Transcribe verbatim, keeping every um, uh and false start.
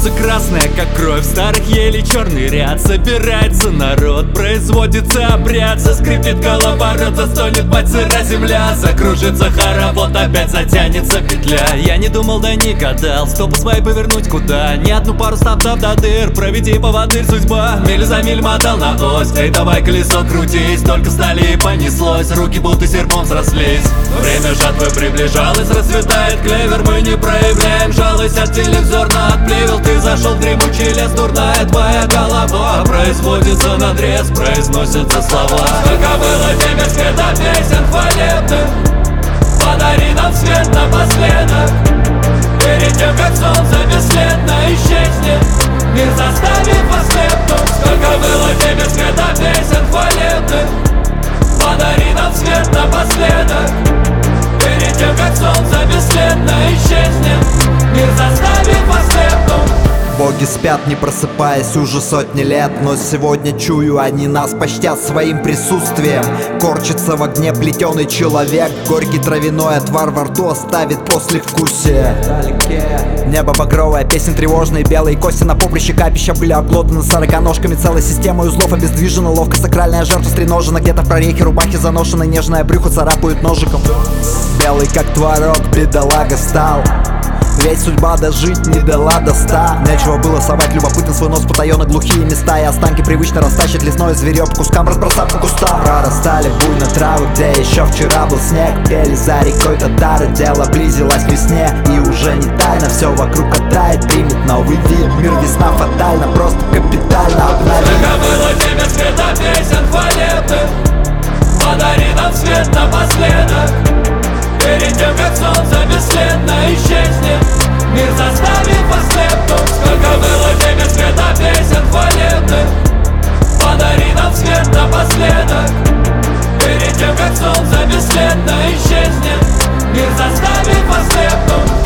Солнце красное, как кровь старых елей, черный ряд. Собирается народ, производится обряд. Заскрипит колоборот, застонет мать сыра земля. Закружится хоровод, опять затянется петля. Я не думал, да не гадал, стопы свои повернуть куда. Не одну пару стартов до дыр, проведи поводырь судьба. Миль за миль мотал на ось, эй, давай колесо крутись. Только стали и понеслось, руки будто серпом срослись. Время жатвы приближалось, расцветает клевер. Мы не проявляем жалость, от телевизорно отплевел. Ты зашел в дремучий лес, дурная твоя голова. Производится надрез, произносятся слова. Сколько было тебе света песен хвалебных, подари нам свет напоследок. Перед тем, как солнце бесследно исчезнет, мир заставит вас слепнуть. Сколько было тебе света песен хвалебных, подари нам свет напоследок. Перед тем, как солнце бесследно исчезнет, мир заставит вас слепнуть. Боги спят, не просыпаясь уже сотни лет, но сегодня чую, они нас почтят своим присутствием. Корчится в огне плетеный человек, горький травяной отвар во рту оставит послевкусие. Небо багровое, песен тревожные, белые кости на поприще капища были обглотаны сороконожками. Целой системой узлов обездвижена, ловко сакральная жертва стреножена. Где-то в прорехе рубахи заношены, нежное брюхо царапают ножиком. Белый как творог, бедолага стал, ведь судьба дожить не дала до ста. Нечего было совать любопытно свой нос в потаенно глухие места, и останки привычно растащит лесное зверье по кускам, разбросав по кустам. Прорастали буйно травы, где еще вчера был снег. Пели за рекой татары, дело близилось к весне. И уже не тайно, все вокруг оттает, примет новый вид. Мир весна фатально, просто капитально обновит. Сколько было тебе света песен хвалебных, подари нам свет напоследок. Перед тем, как солнце бесследно исчезнет, мир заставит вас слепнуть. Сколько было тебе света песен хвалебных, подари нам свет напоследок. Перед тем, как солнце бесследно исчезнет, мир заставит вас слепнуть.